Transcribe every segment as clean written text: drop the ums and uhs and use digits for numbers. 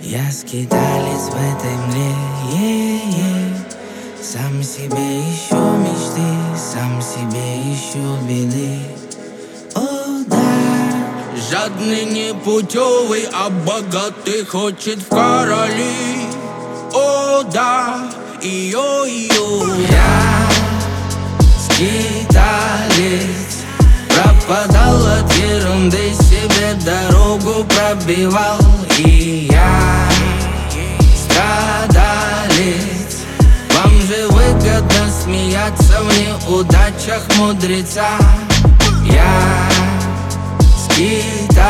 Я скиталец в этой мгле, сам себе ищу мечты, сам себе ищу беды. О, да. Жадный, непутевый, а богатый хочет в короли. О, да, йо-йо. Я скиталец, пропадал от ерунды, себе дорогу пробивал. И я страдалец, вам же выгодно смеяться в неудачах мудреца. Я скиталец,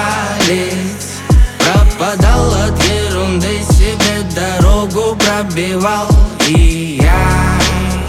пропадал от ерунды, себе дорогу пробивал. И я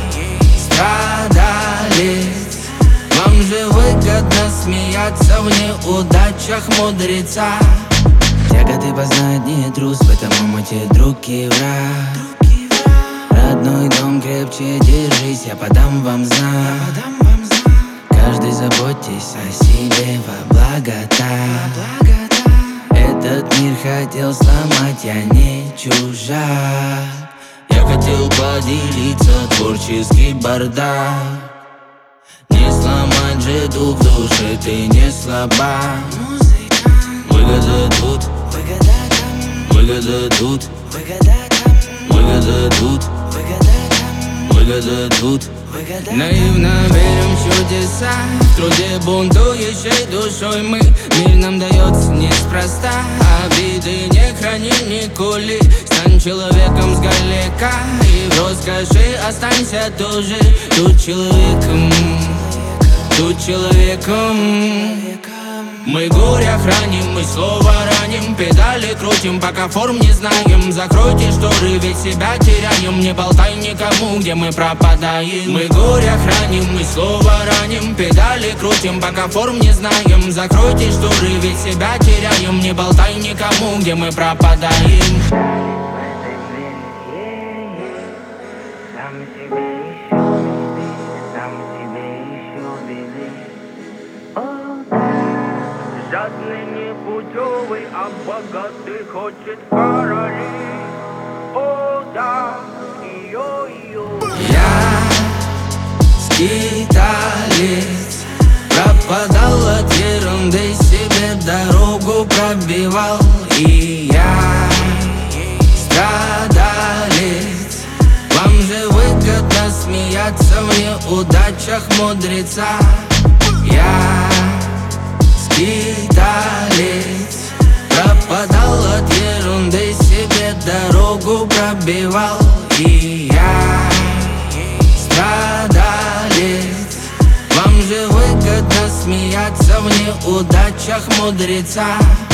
страдалец, вам же выгодно смеяться в неудачах мудреца. Тяготы познать не трус, потому мой друг и враг. Родной дом крепче держись, я подам вам знак. Каждый заботьтесь о себе во благо так. Этот мир хотел сломать, я не чужак. Я хотел поделиться, творческий бардак. Не сломать же дух в душе, ты не слаба. Выгода тут, выгода там, выгода тут, выгода там, выгода тут, выгода там, выгода тут. Наивно верим в чудеса, в труде бунтующей душой мы. Мир нам дается неспроста, обиды не храни, не кули. Стань человеком сгалека, и в роскоши останься тоже. Тут человеком, тут человеком. Мы горе храним, мы слово раним, педали крутим, пока форм не знаем. Закройте шторы, ведь себя теряем, не болтай никому, где мы пропадаем. Мы горе храним, мы слово раним, педали крутим, пока форм не знаем. Закройте шторы, ведь себя теряем, не болтай никому, где мы пропадаем. Жадный, непутевый, а богатый хочет в короли. О, да, йо-йо. Я скиталец, пропадал от ерунды, себе дорогу пробивал. И я страдалец, вам же выгодно смеяться в неудачах мудреца. Я скиталец, пропадал от ерунды, себе дорогу пробивал. И я страдалец, вам же выгодно смеяться в неудачах мудреца.